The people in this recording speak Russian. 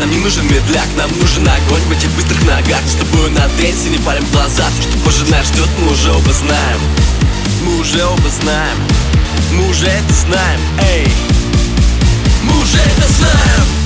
Нам не нужен медляк, нам нужен огонь в этих быстрых ногах. С тобою на дэнсе не палим глаза. Все, что позже нас ждет, мы уже оба знаем. Мы уже оба знаем. Мы уже это знаем, эй. Мы уже это знаем.